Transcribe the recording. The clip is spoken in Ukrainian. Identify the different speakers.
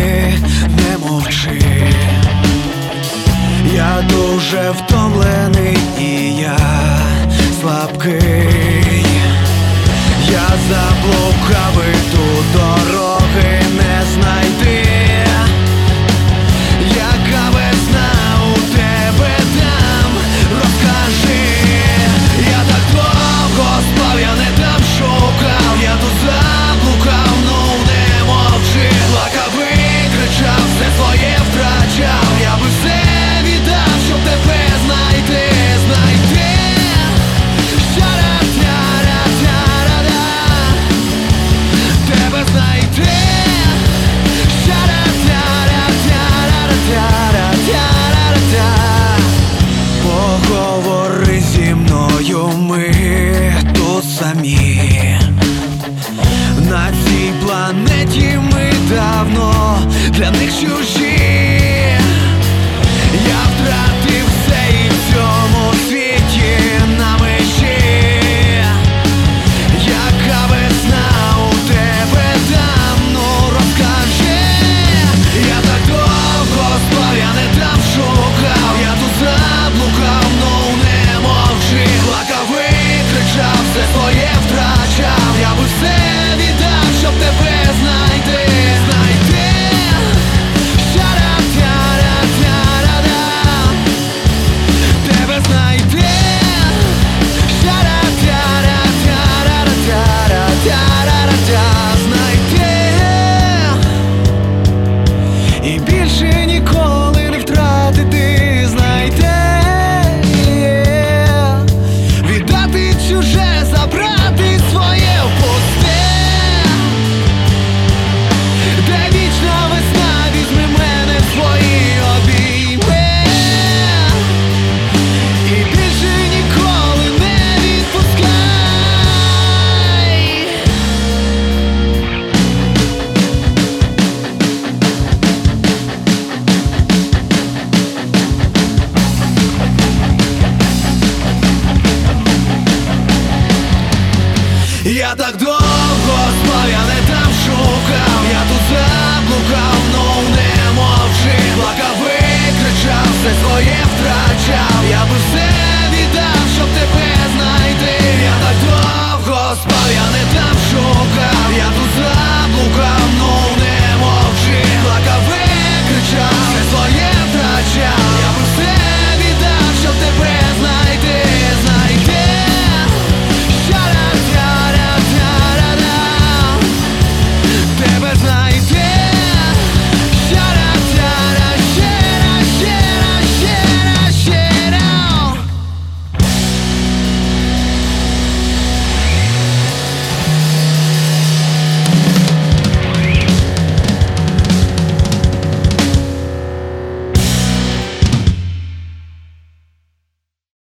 Speaker 1: не мовчи. Я дуже втомлений і я слабкий. Я заблукав і тут дороги не знайти. Яка весна у тебе там, розкажи. Я так довго спав, я не там шукав, я тут заблукав, ну не мовчи. Плакав і кричав, все своє втрачав, я би все віддав, щоб тебе знайти, знайти. Тебе знайти. Поговори зі мною, ми тут самі. На цій планеті ми давно для них чужі. Я втратив все і в цьому світі на межі. Яка весна у тебе там, ну розкажи. Я так довго спав, я не там шукав, я тут заблукав, ну не мовчи. Плакав і кричав, все своє втрачав, я би все віддав, щоб тебе знайти, знайти. Тебе знайти. І більше ніколи не втратити, знайти. Віддати чуже, забрати своє в пусте. Де вічна весна, візьми мене в свої обійми. І більше ніколи не відпускай. Я так довго спав, я не там шукав, я тут заблукав, ну не мовчи. Плакав і кричав, все своє втрачав, я би все віддав, щоб тебе знайти. Я так довго спав, я не там шукав, я